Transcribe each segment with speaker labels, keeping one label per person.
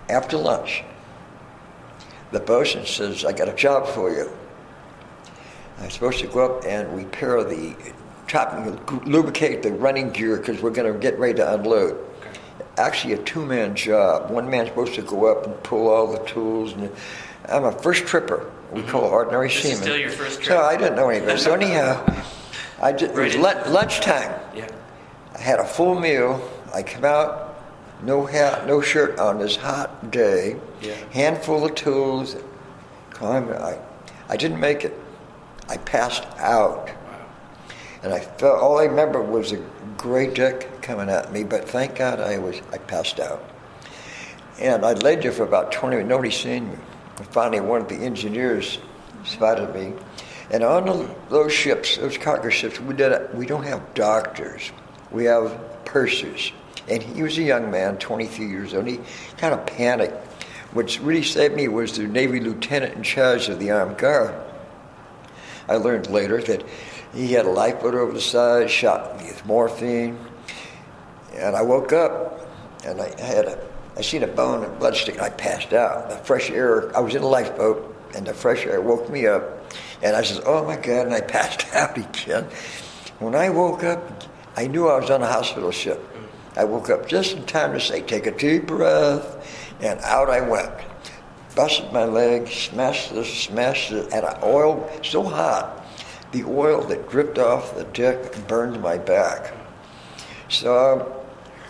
Speaker 1: after lunch, the bosun says, I got a job for you. I'm supposed to go up and repair the top, lubricate the running gear because we're going to get ready to unload.
Speaker 2: Okay.
Speaker 1: Actually, a two-man job. One man's supposed to go up and pull all the tools. And I'm a first tripper. We call it ordinary
Speaker 2: This
Speaker 1: seaman.
Speaker 2: is still your first trip.
Speaker 1: So I didn't know any better. So anyhow, it was lunchtime.
Speaker 2: Yeah.
Speaker 1: I had a full meal. I come out, no hat, no shirt on this hot day.
Speaker 2: Yeah.
Speaker 1: Handful of tools. I didn't make it. I passed out.
Speaker 2: Wow.
Speaker 1: And I felt, all I remember was a gray deck coming at me, but thank God I passed out. And I laid there for about 20 minutes, nobody seen me. And finally one of the engineers spotted me. And on those ships, those cargo ships, we don't have doctors. We have pursers. And he was a young man, 23 years old. He kind of panicked. What really saved me was the Navy lieutenant in charge of the armed guard. I learned later that he had a lifeboat over the side, shot me with morphine. And I woke up, and I seen a bone and blood stick, and I passed out. The fresh air, I was in a lifeboat, and the fresh air woke me up. And I said, oh my God, and I passed out again. When I woke up, I knew I was on a hospital ship. I woke up just in time to say, take a deep breath, and out I went. Busted my leg, smashed it, and oil so hot, the oil that dripped off the deck burned my back. So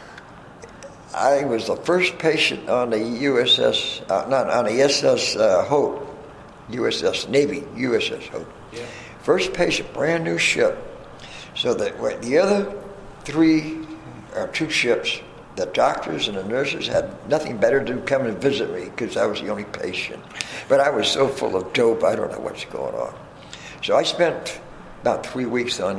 Speaker 1: I was the first patient on the on the SS Hope, USS Navy, USS Hope.
Speaker 2: Yeah.
Speaker 1: First patient, brand new ship. So that the other two ships, the doctors and the nurses had nothing better to do come and visit me because I was the only patient. But I was so full of dope, I don't know what's going on. So I spent about 3 weeks on